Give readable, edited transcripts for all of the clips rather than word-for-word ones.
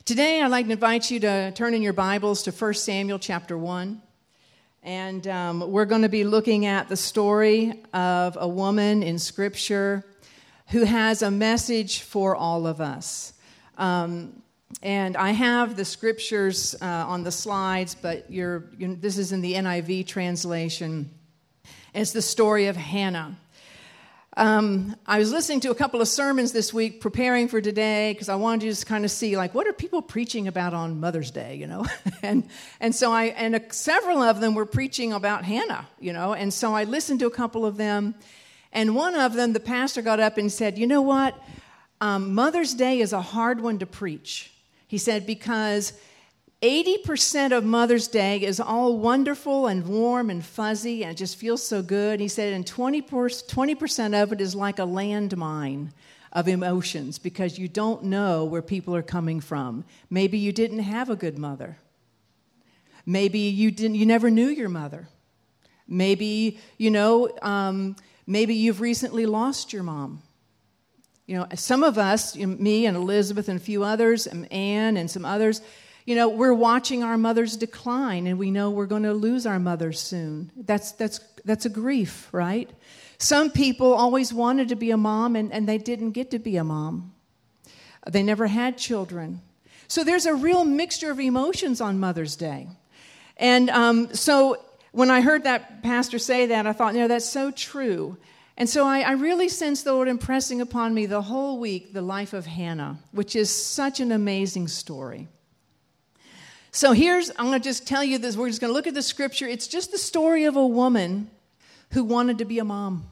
Today, I'd like to invite you to turn in your Bibles to 1 Samuel chapter 1. And we're going to be looking at the story of a woman in Scripture who has a message for all of us. And I have the Scriptures on the slides, but this is in the NIV translation. It's the story of Hannah. I was listening to a couple of sermons this week preparing for today because I wanted to just kind of see, what are people preaching about on Mother's Day, and so several of them were preaching about Hannah, and so I listened to a couple of them, and one of them, the pastor got up and said, you know what, Mother's Day is a hard one to preach. He said, because 80% of Mother's Day is all wonderful and warm and fuzzy and it just feels so good. He said, and 20% of it is like a landmine of emotions because you don't know where people are coming from. Maybe you didn't have a good mother. Maybe you never knew your mother. Maybe, maybe you've recently lost your mom. Some of us, me and Elizabeth and a few others, and Ann and some others, we're watching our mothers decline, and we know we're going to lose our mothers soon. That's a grief, right? Some people always wanted to be a mom, and they didn't get to be a mom. They never had children. So there's a real mixture of emotions on Mother's Day. And so when I heard that pastor say that, I thought, that's so true. And so I really sensed the Lord impressing upon me the whole week the life of Hannah, which is such an amazing story. So I'm going to just tell you this. We're just going to look at the scripture. It's just the story of a woman who wanted to be a mom,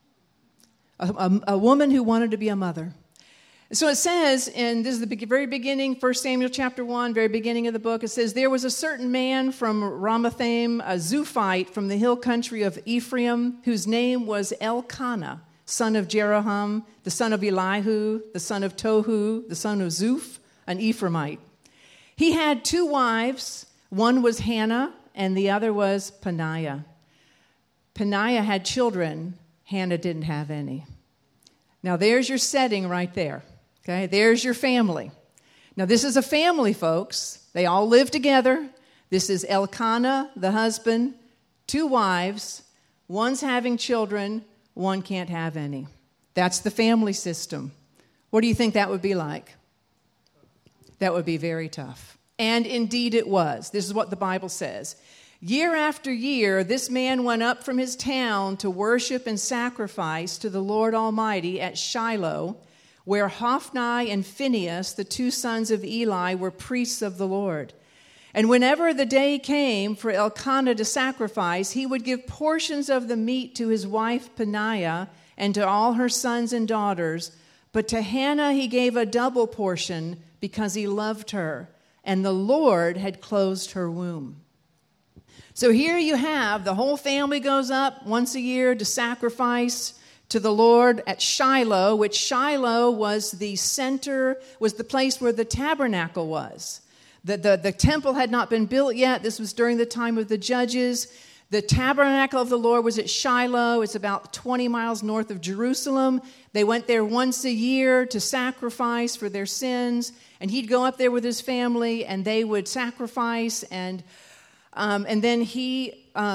a woman who wanted to be a mother. So it says, and this is the very beginning, 1 Samuel chapter 1, very beginning of the book, it says, there was a certain man from Ramathaim, a Zuphite from the hill country of Ephraim, whose name was Elkanah, son of Jeroham, the son of Elihu, the son of Tohu, the son of Zuph, an Ephraimite. He had two wives. One was Hannah, and the other was Peninnah. Peninnah had children. Hannah didn't have any. Now, there's your setting right there. Okay, there's your family. Now, this is a family, folks. They all live together. This is Elkanah, the husband, two wives. One's having children. One can't have any. That's the family system. What do you think that would be like? That would be very tough. And indeed it was. This is what the Bible says. Year after year, this man went up from his town to worship and sacrifice to the Lord Almighty at Shiloh, where Hophni and Phinehas, the two sons of Eli, were priests of the Lord. And whenever the day came for Elkanah to sacrifice, he would give portions of the meat to his wife Peninnah and to all her sons and daughters. But to Hannah he gave a double portion because he loved her, and the Lord had closed her womb. So here you have the whole family goes up once a year to sacrifice to the Lord at Shiloh, which Shiloh was the center, was the place where the tabernacle was. The temple had not been built yet. This was during the time of the judges. The tabernacle of the Lord was at Shiloh. It's about 20 miles north of Jerusalem. They went there once a year to sacrifice for their sins, and he'd go up there with his family, and they would sacrifice, and then he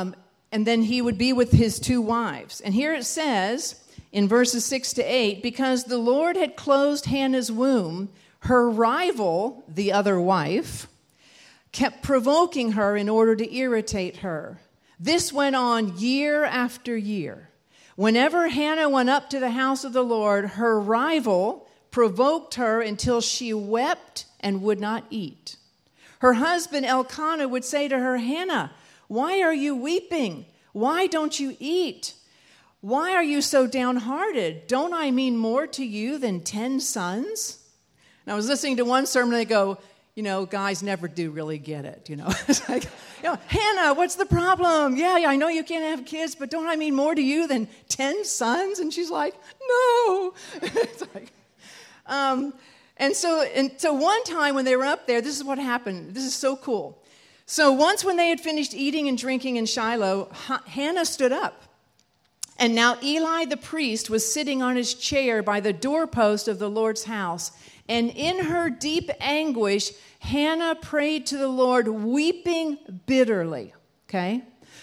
would be with his two wives. And here it says in verses 6 to 8, because the Lord had closed Hannah's womb, her rival, the other wife, kept provoking her in order to irritate her. This went on year after year. Whenever Hannah went up to the house of the Lord, her rival provoked her until she wept and would not eat. Her husband Elkanah would say to her, Hannah, why are you weeping? Why don't you eat? Why are you so downhearted? Don't I mean more to you than 10 sons? And I was listening to one sermon, and they go, guys never do really get it, It's like, Hannah, what's the problem? Yeah, I know you can't have kids, but don't I mean more to you than 10 sons? And she's like, no. It's like, and so one time when they were up there, this is what happened. This is so cool. So once when they had finished eating and drinking in Shiloh, Hannah stood up. And now Eli the priest was sitting on his chair by the doorpost of the Lord's house. And in her deep anguish, Hannah prayed to the Lord, weeping bitterly. Okay?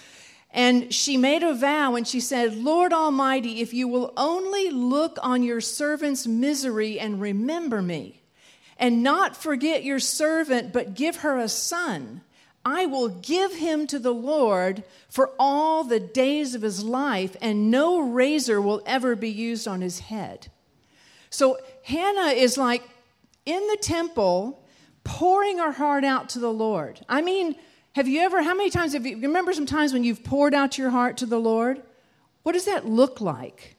And she made a vow and she said, Lord Almighty, if you will only look on your servant's misery and remember me, and not forget your servant, but give her a son, I will give him to the Lord for all the days of his life, and no razor will ever be used on his head. So Hannah is like in the temple pouring her heart out to the Lord. I mean, how many times have you remember some times when you've poured out your heart to the Lord? What does that look like?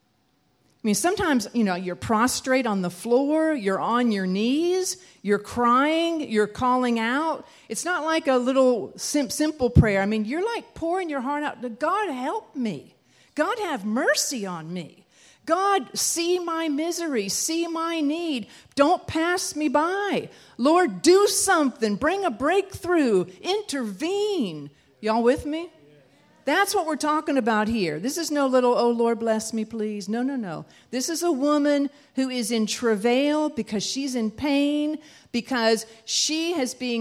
I mean, sometimes, you're prostrate on the floor, you're on your knees, you're crying, you're calling out. It's not like a little simple prayer. I mean, you're like pouring your heart out. God, help me. God, have mercy on me. God, see my misery, see my need. Don't pass me by. Lord, do something. Bring a breakthrough. Intervene. Y'all with me? That's what we're talking about here. This is no little, oh, Lord, bless me, please. No. This is a woman who is in travail because she's in pain, because she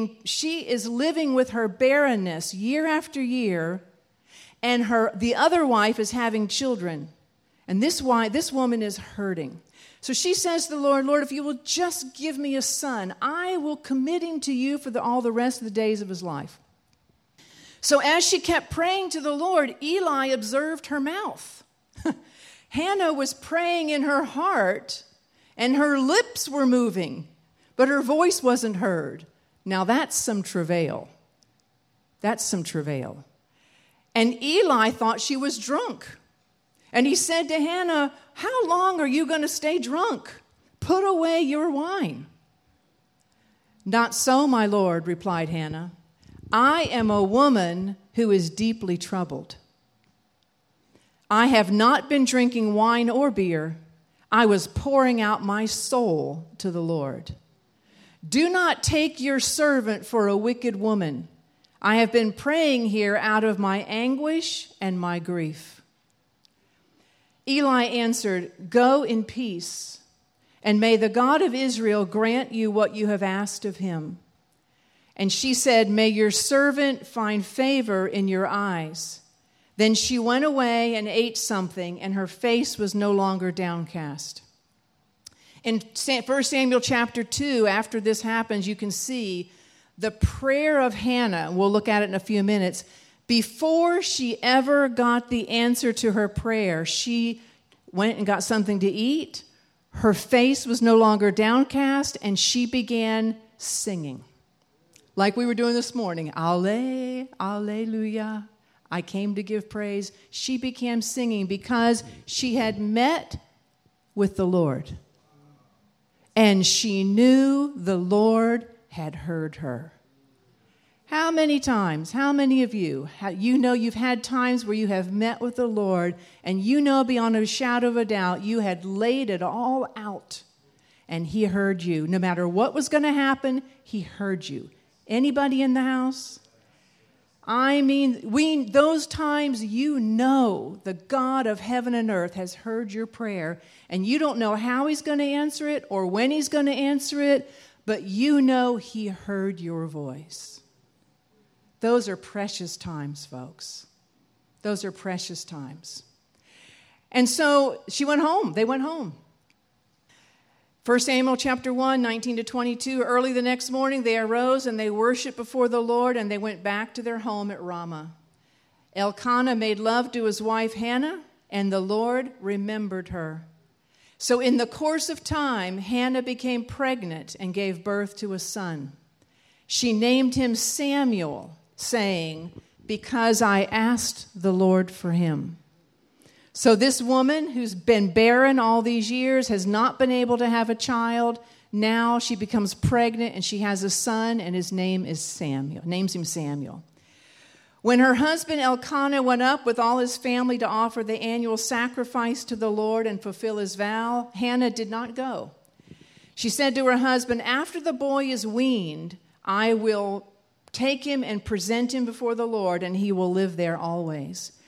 is living with her barrenness year after year, and the other wife is having children. And this woman is hurting. So she says to the Lord, Lord, if you will just give me a son, I will commit him to you for all the rest of the days of his life. So as she kept praying to the Lord, Eli observed her mouth. Hannah was praying in her heart, and her lips were moving, but her voice wasn't heard. Now that's some travail. That's some travail. And Eli thought she was drunk. And he said to Hannah, how long are you going to stay drunk? Put away your wine. Not so, my Lord, replied Hannah. I am a woman who is deeply troubled. I have not been drinking wine or beer. I was pouring out my soul to the Lord. Do not take your servant for a wicked woman. I have been praying here out of my anguish and my grief. Eli answered, go in peace, and may the God of Israel grant you what you have asked of him. And she said, may your servant find favor in your eyes. Then she went away and ate something, and her face was no longer downcast. In 1 Samuel chapter 2, after this happens, you can see the prayer of Hannah. We'll look at it in a few minutes. Before she ever got the answer to her prayer, she went and got something to eat. Her face was no longer downcast, and she began singing. Like we were doing this morning, Alleluia, I came to give praise. She began singing because she had met with the Lord. And she knew the Lord had heard her. How many times, how many of you, you've had times where you have met with the Lord and you know beyond a shadow of a doubt you had laid it all out and he heard you. No matter what was going to happen, he heard you. Anybody in the house? I mean, those times the God of heaven and earth has heard your prayer, and you don't know how he's going to answer it or when he's going to answer it, but he heard your voice. Those are precious times, folks. Those are precious times. And so she went home. They went home. 1 Samuel chapter 1, 19 to 22, early the next morning they arose and they worshiped before the Lord, and they went back to their home at Ramah. Elkanah made love to his wife Hannah, and the Lord remembered her. So in the course of time, Hannah became pregnant and gave birth to a son. She named him Samuel, saying, because I asked the Lord for him. So this woman who's been barren all these years has not been able to have a child. Now she becomes pregnant and she has a son, and his name is Samuel. Names him Samuel. When her husband Elkanah went up with all his family to offer the annual sacrifice to the Lord and fulfill his vow, Hannah did not go. She said to her husband, after the boy is weaned, I will take him and present him before the Lord, and he will live there always.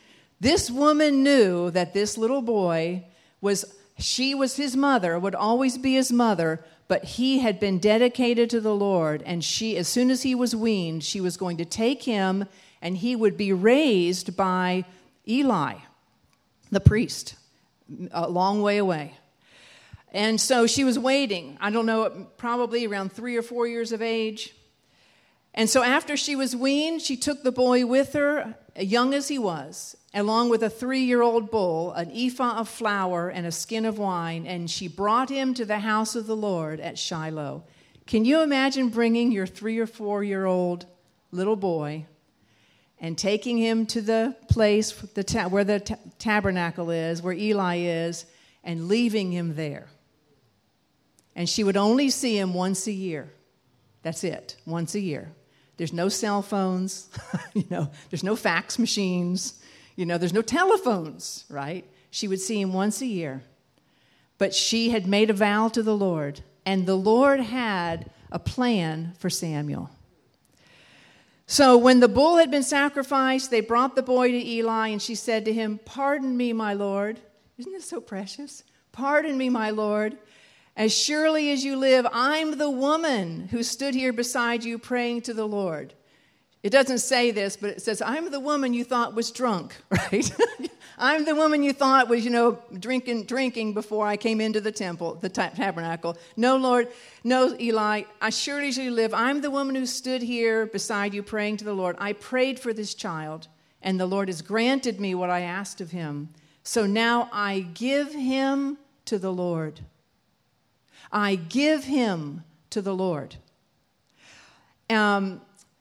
This woman knew that this little boy she was his mother, would always be his mother, but he had been dedicated to the Lord, and she, as soon as he was weaned, she was going to take him, and he would be raised by Eli, the priest, a long way away. And so she was waiting, I don't know, probably around 3 or 4 years of age. And so after she was weaned, she took the boy with her, young as he was, along with a 3-year-old bull, an ephah of flour, and a skin of wine, and she brought him to the house of the Lord at Shiloh. Can you imagine bringing your 3 or 4-year-old little boy and taking him to the place where the tabernacle is, where Eli is, and leaving him there? And she would only see him once a year. That's it, once a year. There's no cell phones, there's no fax machines, there's no telephones, right? She would see him once a year. But she had made a vow to the Lord, and the Lord had a plan for Samuel. So when the bull had been sacrificed, they brought the boy to Eli, and she said to him, "Pardon me, my Lord." Isn't this so precious? "Pardon me, my Lord. As surely as you live, I'm the woman who stood here beside you praying to the Lord." It doesn't say this, but it says, "I'm the woman you thought was drunk," right? I'm the woman you thought was, drinking before I came into the temple, the tabernacle. "No, Lord, no, Eli, as surely as you live, I'm the woman who stood here beside you praying to the Lord. I prayed for this child, and the Lord has granted me what I asked of him. So now I give him to the Lord. I give him to the Lord." And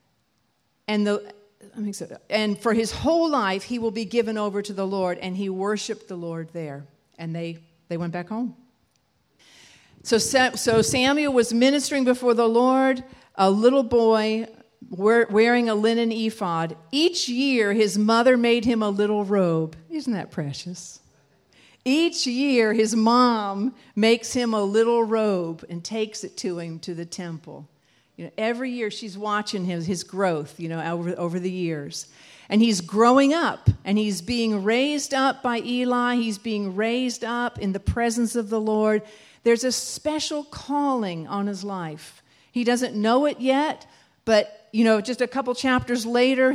for his whole life, he will be given over to the Lord. And he worshiped the Lord there. And they went back home. So Samuel was ministering before the Lord, a little boy wearing a linen ephod. Each year, his mother made him a little robe. Isn't that precious? Each year, his mom makes him a little robe and takes it to him to the temple. Every year she's watching his growth, over the years. And he's growing up, and he's being raised up by Eli. He's being raised up in the presence of the Lord. There's a special calling on his life. He doesn't know it yet, but, just a couple chapters later,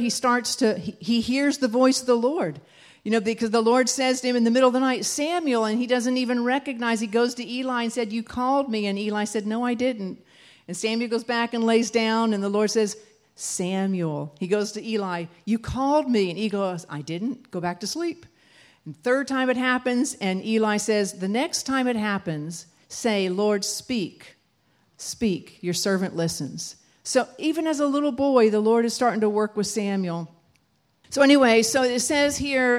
he hears the voice of the Lord. Because the Lord says to him in the middle of the night, "Samuel," and he doesn't even recognize. He goes to Eli and said, "You called me." And Eli said, "No, I didn't." And Samuel goes back and lays down, and the Lord says, "Samuel." He goes to Eli, "You called me." And he goes, "I didn't. Go back to sleep." And third time it happens, and Eli says, "The next time it happens, say, 'Lord, speak. Speak. Your servant listens.'" So even as a little boy, the Lord is starting to work with Samuel. So anyway, so it says here,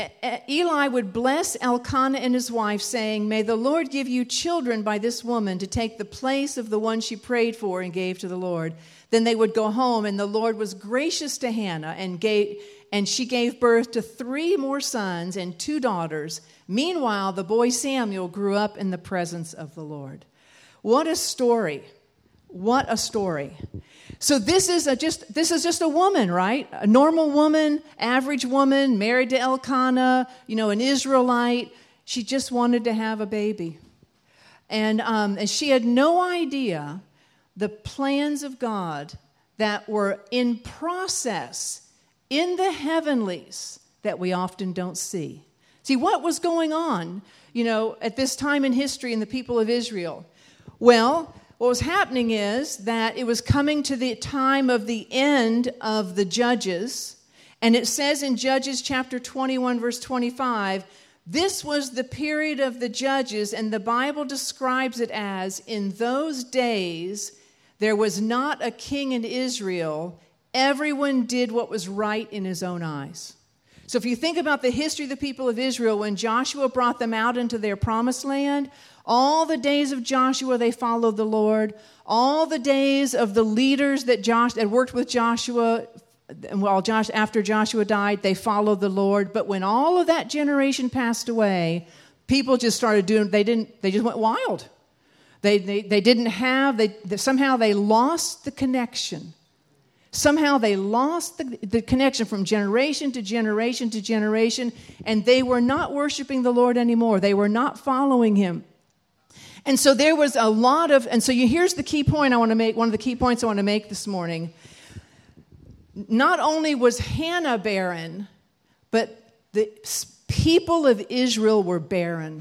Eli would bless Elkanah and his wife, saying, "May the Lord give you children by this woman to take the place of the one she prayed for and gave to the Lord." Then they would go home, and the Lord was gracious to Hannah, and she gave birth to 3 more sons and 2 daughters. Meanwhile, the boy Samuel grew up in the presence of the Lord. What a story. What a story. So this is just a woman, right? A normal woman, average woman, married to Elkanah, an Israelite. She just wanted to have a baby. And she had no idea the plans of God that were in process in the heavenlies that we often don't see. See, what was going on, at this time in history in the people of Israel? Well, what was happening is that it was coming to the time of the end of the Judges. And it says in Judges chapter 21, verse 25, this was the period of the Judges, and the Bible describes it as, "In those days there was not a king in Israel. Everyone did what was right in his own eyes." So if you think about the history of the people of Israel, when Joshua brought them out into their promised land, all the days of Joshua, they followed the Lord. All the days of the leaders that worked with Joshua, after Joshua died, they followed the Lord. But when all of that generation passed away, people just started they just went wild. Somehow they lost the connection. Somehow they lost the connection from generation to generation to generation, and they were not worshiping the Lord anymore. They were not following him. And so there was a lot of, and so here's the key point I want to make, one of the key points I want to make this morning. Not only was Hannah barren, but the people of Israel were barren.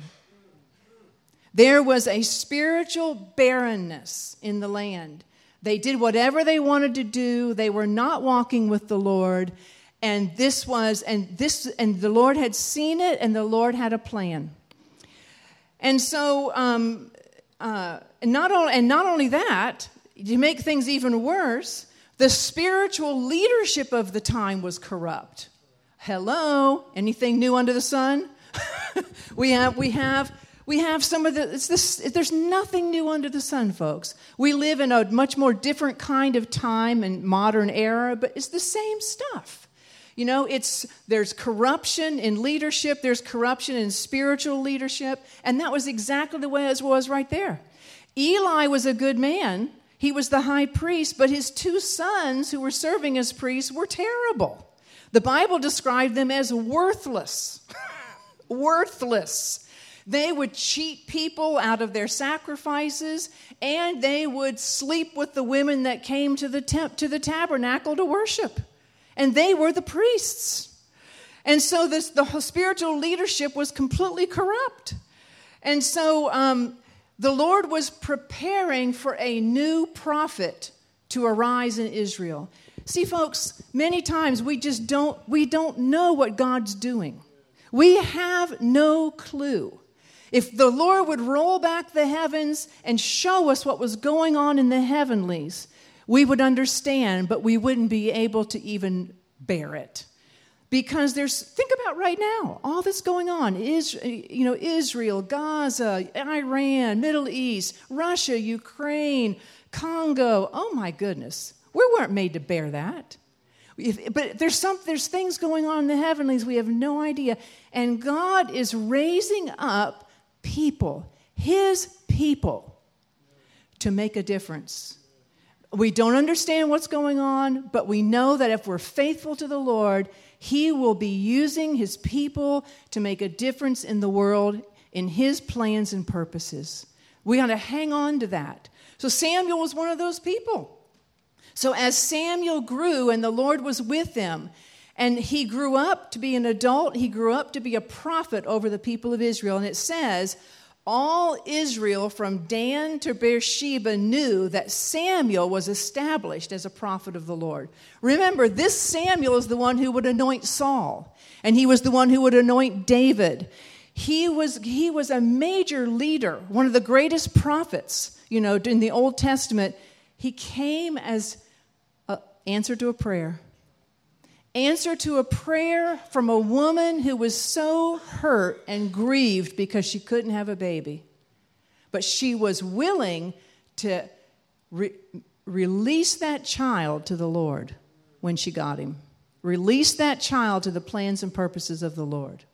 There was a spiritual barrenness in the land. They did whatever they wanted to do. They were not walking with the Lord. And the Lord had seen it, and the Lord had a plan. And so, not only that, to make things even worse, the spiritual leadership of the time was corrupt. Hello, anything new under the sun? we have some of the. There's nothing new under the sun, folks. We live in a much more different kind of time and modern era, but it's the same stuff. You know, there's corruption in leadership, there's corruption in spiritual leadership, and that was exactly the way it was right there. Eli was a good man. He was the high priest, but his two sons who were serving as priests were terrible. The Bible described them as worthless. Worthless. They would cheat people out of their sacrifices, and they would sleep with the women that came to the tabernacle to worship. And they were the priests. And so the spiritual leadership was completely corrupt. And so the Lord was preparing for a new prophet to arise in Israel. See, folks, many times we don't know what God's doing. We have no clue. If the Lord would roll back the heavens and show us what was going on in the heavenlies, we would understand, but we wouldn't be able to even bear it. Because think about right now, all that's going on, Israel, Gaza, Iran, Middle East, Russia, Ukraine, Congo. Oh my goodness, we weren't made to bear that. But there's things going on in the heavenlies we have no idea. And God is raising up people, his people, to make a difference. We don't understand what's going on, but we know that if we're faithful to the Lord, he will be using his people to make a difference in the world in his plans and purposes. We got to hang on to that. So Samuel was one of those people. So as Samuel grew and the Lord was with him, and he grew up to be an adult, he grew up to be a prophet over the people of Israel. And it says, all Israel from Dan to Beersheba knew that Samuel was established as a prophet of the Lord. Remember, this Samuel is the one who would anoint Saul, and he was the one who would anoint David. He was a major leader, one of the greatest prophets, in the Old Testament. He came as an answer to a prayer. Answer to a prayer from a woman who was so hurt and grieved because she couldn't have a baby. But she was willing to release that child to the Lord when she got him. Release that child to the plans and purposes of the Lord.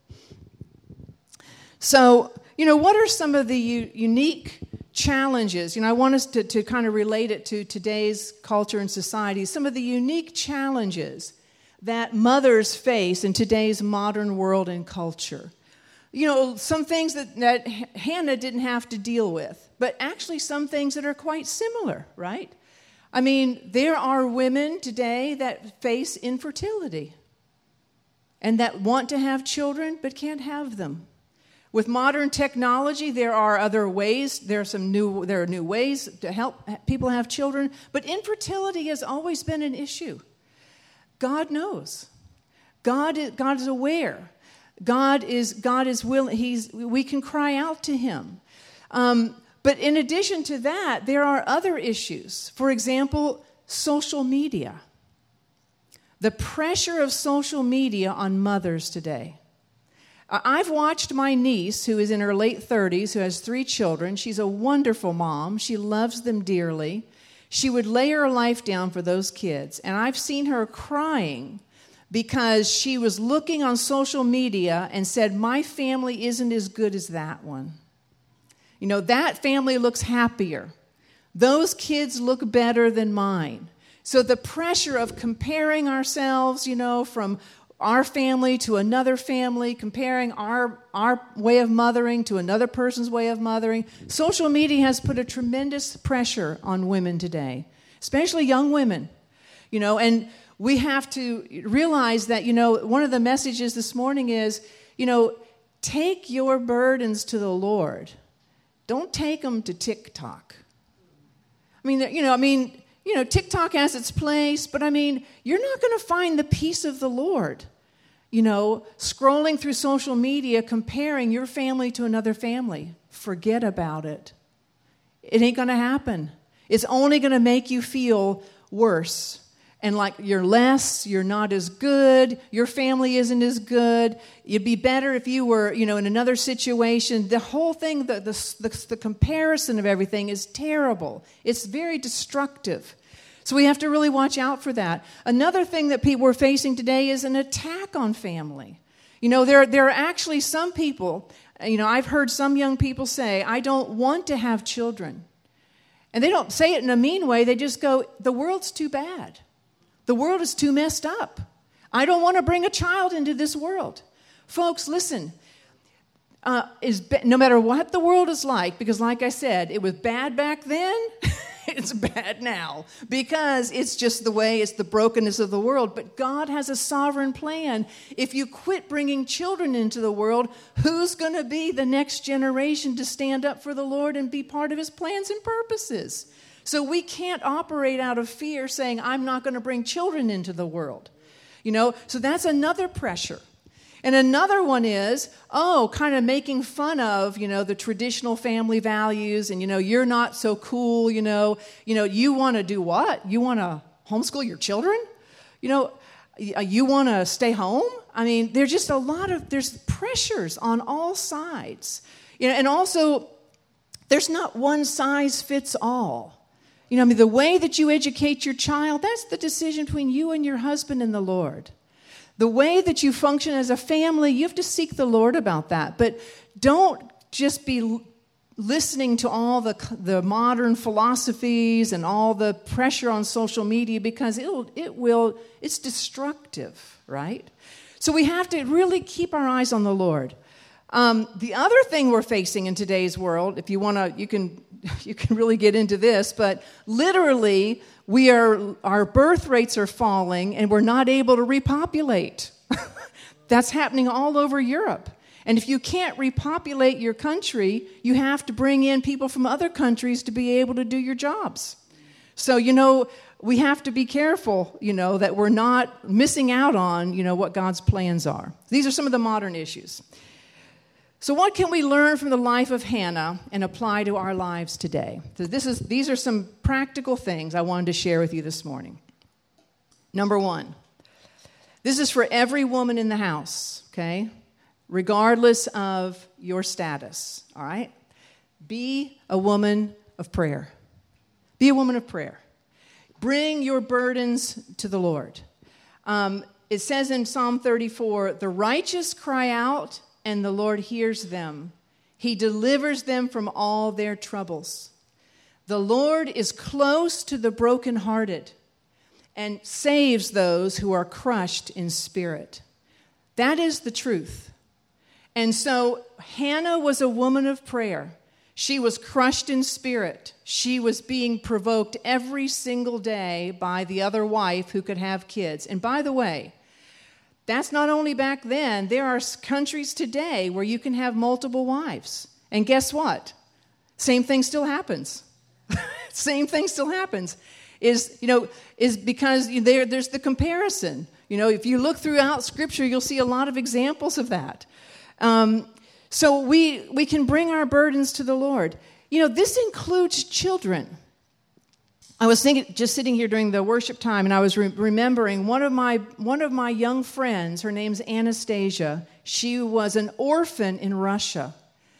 So, what are some of the unique challenges? I want us to kind of relate it to today's culture and society. Some of the unique challenges that mothers face in today's modern world and culture. Some things that Hannah didn't have to deal with, but actually some things that are quite similar, right? I mean, there are women today that face infertility and that want to have children but can't have them. With modern technology, there are other ways. There are new ways to help people have children, but infertility has always been an issue. God knows. God is aware. God is willing. We can cry out to him. But in addition to that, there are other issues. For example, social media. The pressure of social media on mothers today. I've watched my niece, who is in her late 30s, who has 3 children. She's a wonderful mom. She loves them dearly. She would lay her life down for those kids. And I've seen her crying because she was looking on social media and said, my family isn't as good as that one. That family looks happier. Those kids look better than mine. So the pressure of comparing ourselves, from our family to another family, comparing our way of mothering to another person's way of mothering. Social media has put a tremendous pressure on women today, especially young women, and we have to realize that, one of the messages this morning is, take your burdens to the Lord. Don't take them to TikTok. TikTok has its place, but you're not going to find the peace of the Lord, scrolling through social media, comparing your family to another family. Forget about it. It ain't going to happen. It's only going to make you feel worse. And like you're less, you're not as good, your family isn't as good. It'd be better if you were, in another situation. The whole thing, the comparison of everything is terrible. It's very destructive. So we have to really watch out for that. Another thing that people are facing today is an attack on family. There are actually some people, I've heard some young people say, I don't want to have children. And they don't say it in a mean way. They just go, the world's too bad. The world is too messed up. I don't want to bring a child into this world. Folks, listen, no matter what the world is like, because like I said, it was bad back then, it's bad now, because it's just the way, it's the brokenness of the world. But God has a sovereign plan. If you quit bringing children into the world, who's going to be the next generation to stand up for the Lord and be part of his plans and purposes? So we can't operate out of fear saying, I'm not going to bring children into the world. So that's another pressure. And another one is, kind of making fun of, the traditional family values and, you're not so cool, you want to do what? You want to homeschool your children? You want to stay home? There's just there's pressures on all sides. And also, there's not one size fits all. The way that you educate your child, that's the decision between you and your husband and the Lord. The way that you function as a family, you have to seek the Lord about that. But don't just be listening to all the modern philosophies and all the pressure on social media, because it's destructive, right? So we have to really keep our eyes on the Lord. The other thing we're facing in today's world, if you want to, you can really get into this, but literally our birth rates are falling and we're not able to repopulate. That's happening all over Europe. And if you can't repopulate your country, you have to bring in people from other countries to be able to do your jobs. So, we have to be careful, that we're not missing out on, what God's plans are. These are some of the modern issues. So what can we learn from the life of Hannah and apply to our lives today? So these are some practical things I wanted to share with you this morning. Number one, this is for every woman in the house, okay? Regardless of your status, all right? Be a woman of prayer. Be a woman of prayer. Bring your burdens to the Lord. It says in Psalm 34, the righteous cry out, and the Lord hears them. He delivers them from all their troubles. The Lord is close to the brokenhearted and saves those who are crushed in spirit. That is the truth. And so Hannah was a woman of prayer. She was crushed in spirit. She was being provoked every single day by the other wife who could have kids. And by the way, that's not only back then. There are countries today where you can have multiple wives. And guess what? Same thing still happens. Same thing still happens. Is because there's the comparison. If you look throughout Scripture, you'll see a lot of examples of that. So we can bring our burdens to the Lord. This includes children. I was thinking, just sitting here during the worship time, and I was remembering one of my young friends. Her name's Anastasia. She was an orphan in Russia.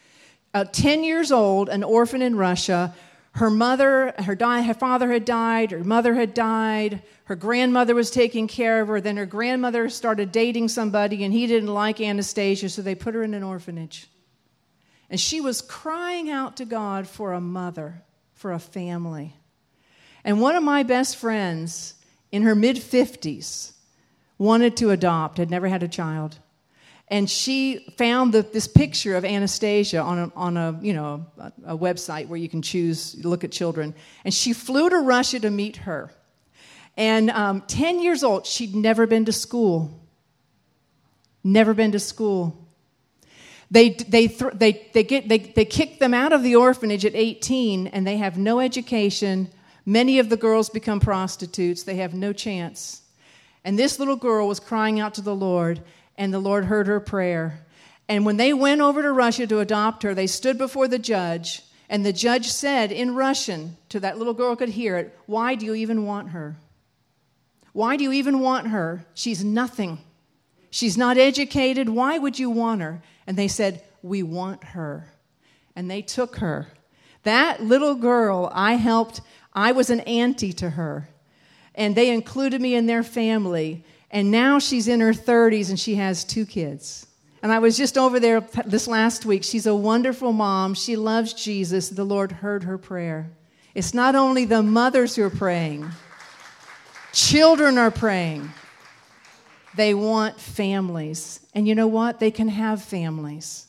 10 years old, an orphan in Russia. Her father had died. Her mother had died. Her grandmother was taking care of her. Then her grandmother started dating somebody, and he didn't like Anastasia, so they put her in an orphanage. And she was crying out to God for a mother, for a family. And one of my best friends in her mid-50s wanted to adopt, had never had a child. And she found this picture of Anastasia on a website where you can look at children. And she flew to Russia to meet her. And 10 years old, she'd never been to school. Never been to school. They kick them out of the orphanage at 18, and they have no education. Many of the girls become prostitutes. They have no chance. And this little girl was crying out to the Lord, and the Lord heard her prayer. And when they went over to Russia to adopt her, they stood before the judge, and the judge said in Russian to that little girl, could hear it, "Why do you even want her? Why do you even want her? She's nothing. She's not educated. Why would you want her?" And they said, "We want her." And they took her. That little girl, I was an auntie to her. And they included me in their family. And now she's in her 30s and she has 2 kids. And I was just over there this last week. She's a wonderful mom. She loves Jesus. The Lord heard her prayer. It's not only the mothers who are praying. Children are praying. They want families. And you know what? They can have families.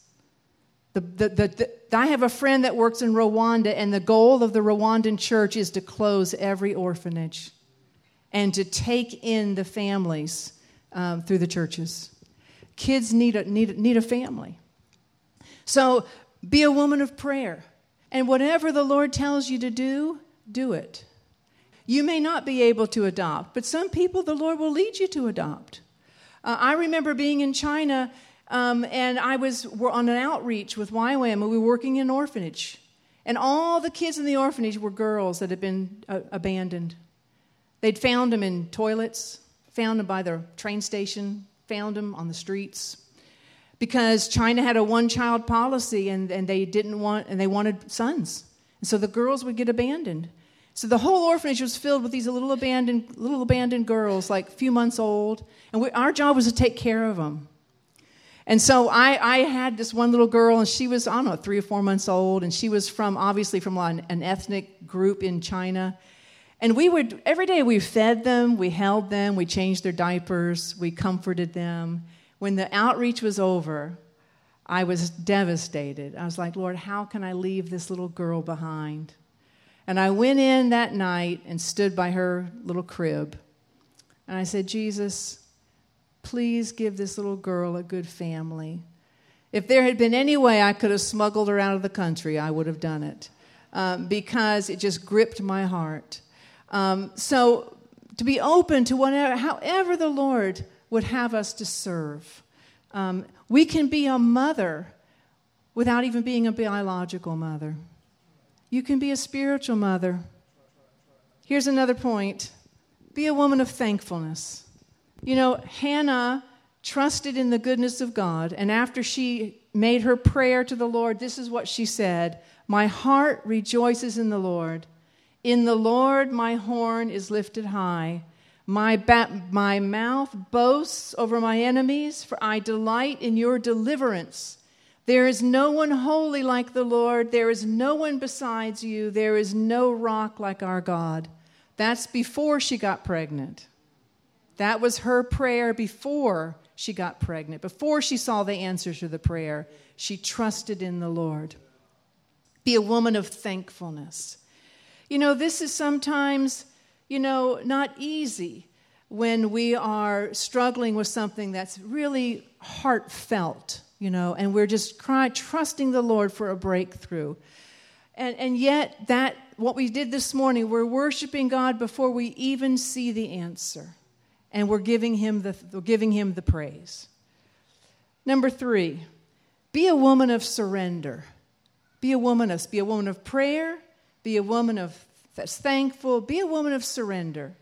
I have a friend that works in Rwanda, and the goal of the Rwandan church is to close every orphanage and to take in the families through the churches. Kids need a family. So be a woman of prayer. And whatever the Lord tells you to do, do it. You may not be able to adopt, but some people the Lord will lead you to adopt. I remember being in China, and we're on an outreach with YWAM, and we were working in an orphanage. And all the kids in the orphanage were girls that had been abandoned. They'd found them in toilets, found them by the train station, found them on the streets. Because China had a one-child policy, and they wanted sons. And so the girls would get abandoned. So the whole orphanage was filled with these little abandoned girls, like a few months old. And our job was to take care of them. And so I had this one little girl, and she was, 3 or 4 months old, and she was obviously from an ethnic group in China. And every day we fed them, we held them, we changed their diapers, we comforted them. When the outreach was over, I was devastated. I was like, Lord, how can I leave this little girl behind? And I went in that night and stood by her little crib. And I said, Jesus, please give this little girl a good family. If there had been any way I could have smuggled her out of the country, I would have done it, because it just gripped my heart. So to be open to however the Lord would have us to serve. We can be a mother without even being a biological mother. You can be a spiritual mother. Here's another point. Be a woman of thankfulness. You know, Hannah trusted in the goodness of God, and after she made her prayer to the Lord, this is what she said: "My heart rejoices in the Lord. In the Lord my horn is lifted high. My mouth boasts over my enemies, for I delight in your deliverance. There is no one holy like the Lord. There is no one besides you. There is no rock like our God." That's before she got pregnant. That was her prayer before she got pregnant. Before she saw the answers to the prayer, she trusted in the Lord. Be a woman of thankfulness. You know, this is sometimes, not easy when we are struggling with something that's really heartfelt, and we're just trusting the Lord for a breakthrough. And yet, what we did this morning, we're worshiping God before we even see the answer. And we're giving him the praise. Number 3, be a woman of surrender. Be a woman of prayer. Be a woman that's thankful. Be a woman of surrender.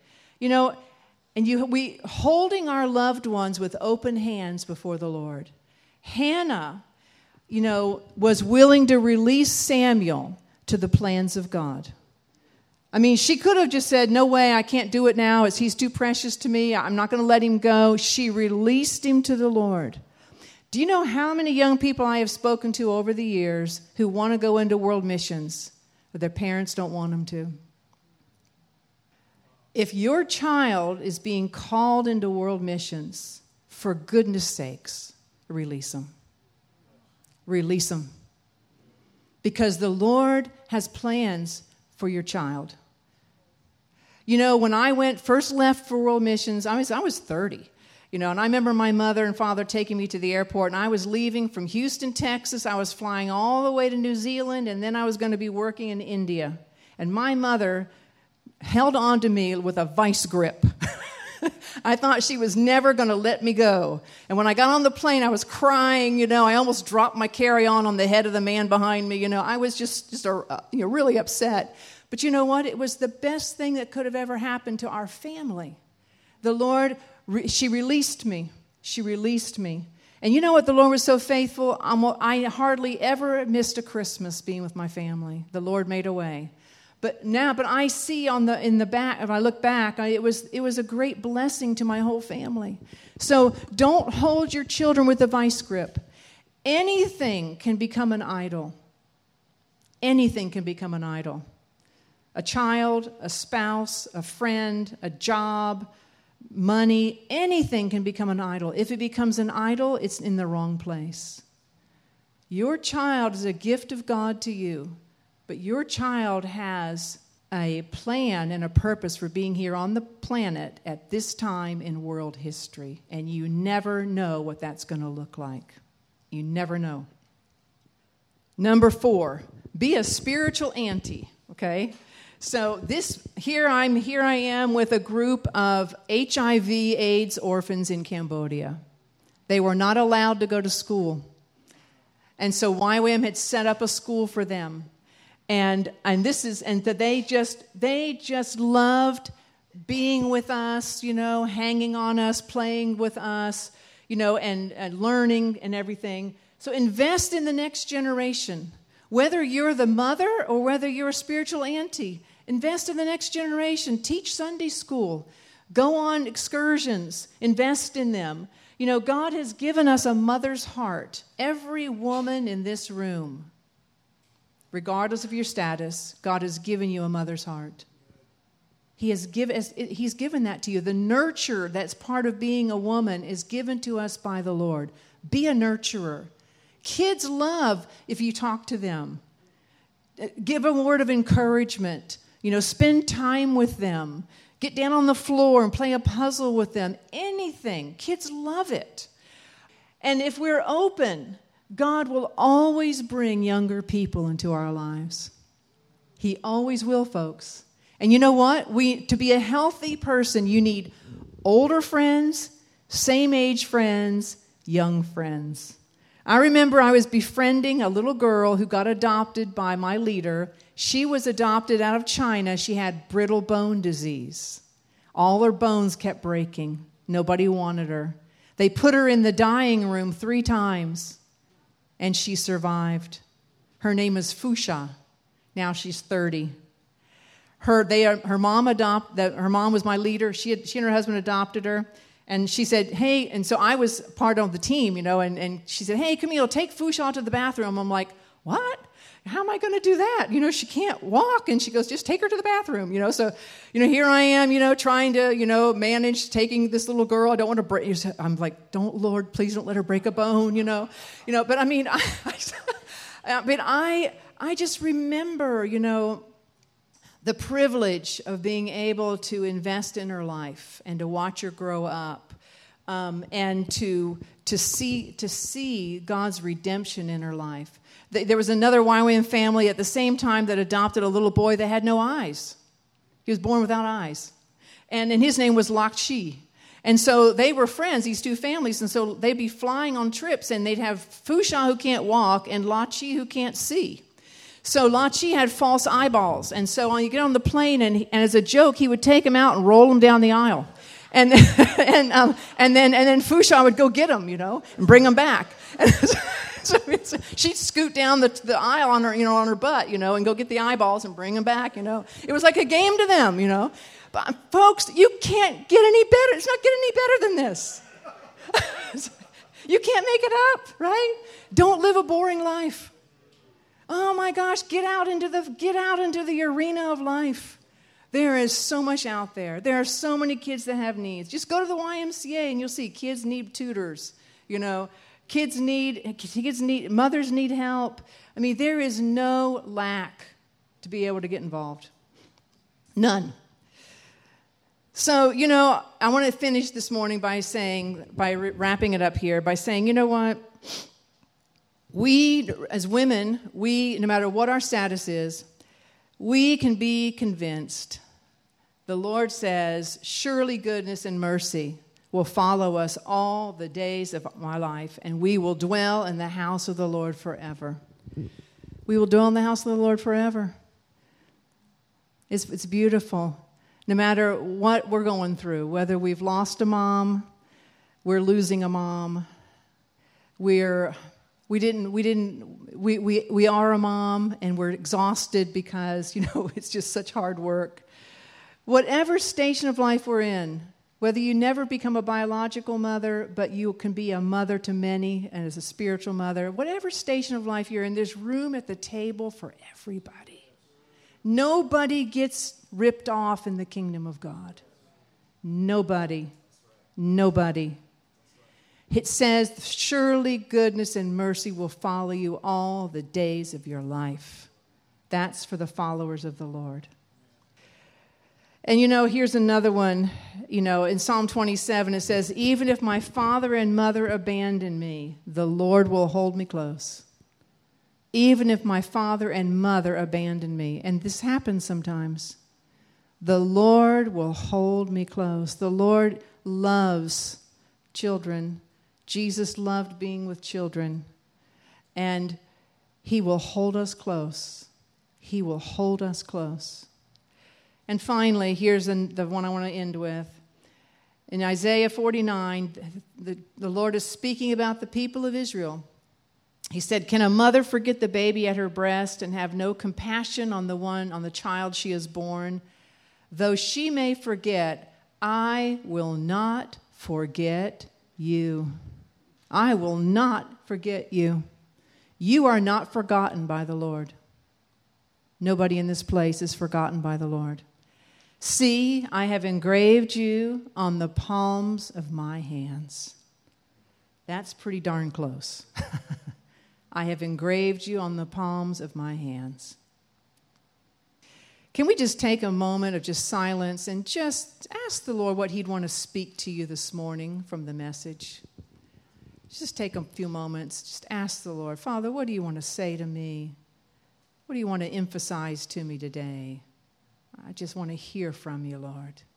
We holding our loved ones with open hands before the Lord. Hannah, was willing to release Samuel to the plans of God. I mean, she could have just said, "No way, I can't do it now. He's too precious to me. I'm not going to let him go." She released him to the Lord. Do you know how many young people I have spoken to over the years who want to go into world missions, but their parents don't want them to? If your child is being called into world missions, for goodness sakes, release them. Release them. Because the Lord has plans for your child. You know, when I first left for world missions, I was 30. And I remember my mother and father taking me to the airport, and I was leaving from Houston, Texas. I was flying all the way to New Zealand, and then I was going to be working in India. And my mother held on to me with a vice grip. I thought she was never going to let me go. And when I got on the plane, I was crying. I almost dropped my carry-on on the head of the man behind me. I was just really upset. But you know what? It was the best thing that could have ever happened to our family. The Lord, she released me. She released me. And you know what? The Lord was so faithful. I hardly ever missed a Christmas being with my family. The Lord made a way. But I see in the back, if I look back, it was a great blessing to my whole family. So don't hold your children with a vice grip. Anything can become an idol. Anything can become an idol. A child, a spouse, a friend, a job, money, anything can become an idol. If it becomes an idol, it's in the wrong place. Your child is a gift of God to you. But your child has a plan and a purpose for being here on the planet at this time in world history. And you never know what that's going to look like. You never know. Number 4, be a spiritual auntie, okay? So here I am with a group of HIV/AIDS orphans in Cambodia. They were not allowed to go to school. And so YWAM had set up a school for them. And they just loved being with us, hanging on us, playing with us, and learning and everything. So invest in the next generation. Whether you're the mother or whether you're a spiritual auntie, invest in the next generation. Teach Sunday school. Go on excursions. Invest in them. God has given us a mother's heart. Every woman in this room, regardless of your status, God has given you a mother's heart. He's given that to you. The nurture that's part of being a woman is given to us by the Lord. Be a nurturer. Kids love if you talk to them. Give a word of encouragement. Spend time with them. Get down on the floor and play a puzzle with them. Anything. Kids love it. And if we're open, God will always bring younger people into our lives. He always will, folks. And you know what? To be a healthy person, you need older friends, same-age friends, young friends. I remember I was befriending a little girl who got adopted by my leader. She was adopted out of China. She had brittle bone disease. All her bones kept breaking. Nobody wanted her. They put her in the dying room 3 times. And she survived. Her name is Fusha. Now she's 30. Her mom was my leader. She and her husband adopted her. And she said, hey, and so I was part of the team, and she said, hey, Camille, take Fusha to the bathroom. I'm like, what? How am I going to do that? She can't walk. And she goes, just take her to the bathroom, So, here I am, trying to, manage taking this little girl. I don't want to break. I'm like, Lord, please don't let her break a bone, But I mean, I just remember, the privilege of being able to invest in her life and to watch her grow up, and to see God's redemption in her life. There was another YWAM family at the same time that adopted a little boy that had no eyes. He was born without eyes. And his name was Lak Chi. And so they were friends, these 2 families, and so they'd be flying on trips, and they'd have Fusha who can't walk and Lak Chi who can't see. So Lak Chi had false eyeballs, and so when you get on the plane, and as a joke, he would take them out and roll them down the aisle. And then Fusha would go get them, and bring them back. So she'd scoot down the aisle on her, on her butt, and go get the eyeballs and bring them back, It was like a game to them, But folks, you can't get any better. It's not getting any better than this. You can't make it up, right? Don't live a boring life. Oh my gosh, get out into the arena of life. There is so much out there. There are so many kids that have needs. Just go to the YMCA and you'll see kids need tutors. Mothers need help. I mean, there is no lack to be able to get involved. None. So, I want to finish this morning by wrapping it up here, by saying, you know what? We, as women, no matter what our status is, we can be convinced. The Lord says, surely goodness and mercy will follow us all the days of my life, and we will dwell in the house of the Lord forever. We will dwell in the house of the Lord forever. It's beautiful. No matter what we're going through, whether we've lost a mom, we're losing a mom, we are a mom and we're exhausted because, it's just such hard work. Whatever station of life we're in, whether you never become a biological mother, but you can be a mother to many and as a spiritual mother, whatever station of life you're in, there's room at the table for everybody. Nobody gets ripped off in the kingdom of God. Nobody. It says, surely goodness and mercy will follow you all the days of your life. That's for the followers of the Lord. And here's another one. In Psalm 27 it says, even if my father and mother abandon me, the Lord will hold me close. Even if my father and mother abandon me. And this happens sometimes. The Lord will hold me close. The Lord loves children. Jesus loved being with children. And he will hold us close. He will hold us close. And finally, here's the one I want to end with. In Isaiah 49, the Lord is speaking about the people of Israel. He said, can a mother forget the baby at her breast and have no compassion on the child she has born? Though she may forget, I will not forget you. I will not forget you. You are not forgotten by the Lord. Nobody in this place is forgotten by the Lord. See, I have engraved you on the palms of my hands. That's pretty darn close. I have engraved you on the palms of my hands. Can we just take a moment of just silence and just ask the Lord what he'd want to speak to you this morning from the message? Just take a few moments. Just ask the Lord, Father, what do you want to say to me? What do you want to emphasize to me today? I just want to hear from you, Lord.